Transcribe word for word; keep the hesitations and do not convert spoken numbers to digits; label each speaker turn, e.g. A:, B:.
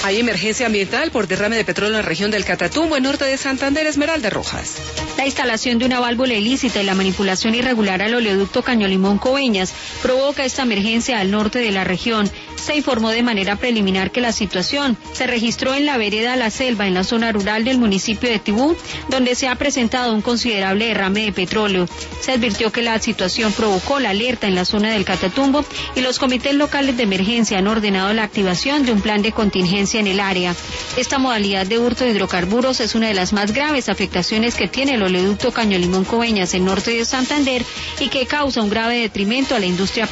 A: Hay emergencia ambiental por derrame de petróleo en la región del Catatumbo, en norte de Santander. Esmeralda Rojas.
B: La instalación de una válvula ilícita y la manipulación irregular al oleoducto Caño-Limón Coveñas provoca esta emergencia al norte de la región. Se informó de manera preliminar que la situación se registró en la vereda La Selva, en la zona rural del municipio de Tibú, donde se ha presentado un considerable derrame de petróleo. Se advirtió que la situación provocó la alerta en la zona del Catatumbo y los comités locales de emergencia han ordenado la activación de un plan de contingencia en el área. Esta modalidad de hurto de hidrocarburos es una de las más graves afectaciones que tiene el oleoducto Caño-Limón Coveñas en norte de Santander y que causa un grave detrimento a la industria